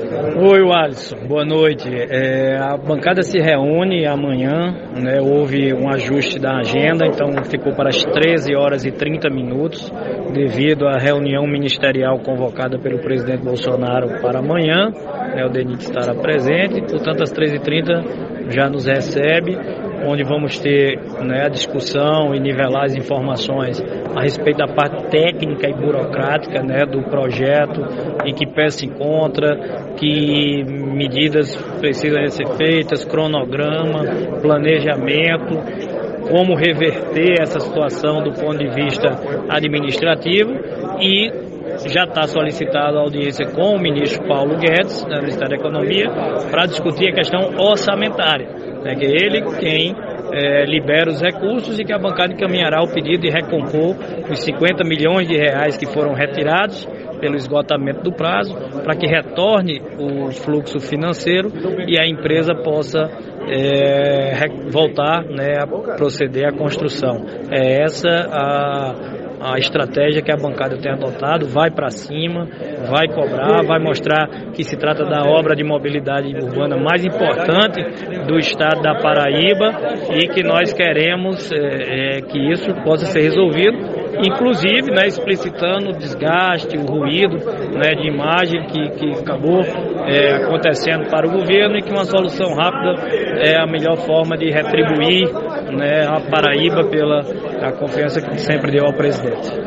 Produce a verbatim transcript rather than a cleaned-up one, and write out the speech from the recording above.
Oi, Alisson, boa noite. É, a bancada se reúne amanhã, né, houve um ajuste da agenda, então ficou para as treze horas e trinta minutos, devido à reunião ministerial convocada pelo presidente Bolsonaro para amanhã, né, o DENIT estará presente, portanto às treze e trinta já nos recebe, onde vamos ter, né, a discussão e nivelar as informações a respeito da parte técnica e burocrática, né, do projeto, em que pé se encontra, que medidas precisam ser feitas, cronograma, planejamento, como reverter essa situação do ponto de vista administrativo e já está solicitada a audiência com o ministro Paulo Guedes, da Ministério da Economia, para discutir a questão orçamentária, né, que é ele quem é, libera os recursos e que a bancada encaminhará o pedido de recompor os cinquenta milhões de reais que foram retirados pelo esgotamento do prazo, para que retorne o fluxo financeiro e a empresa possa é, voltar, né, a proceder à construção. É essa a A estratégia que a bancada tem adotado, vai para cima, vai cobrar, vai mostrar que se trata da obra de mobilidade urbana mais importante do estado da Paraíba e que nós queremos é, é, que isso possa ser resolvido, inclusive, né, explicitando o desgaste, o ruído, né, de imagem que, que acabou é, acontecendo para o governo e que uma solução rápida é a melhor forma de retribuir, né, a Paraíba pela a confiança que sempre deu ao presidente.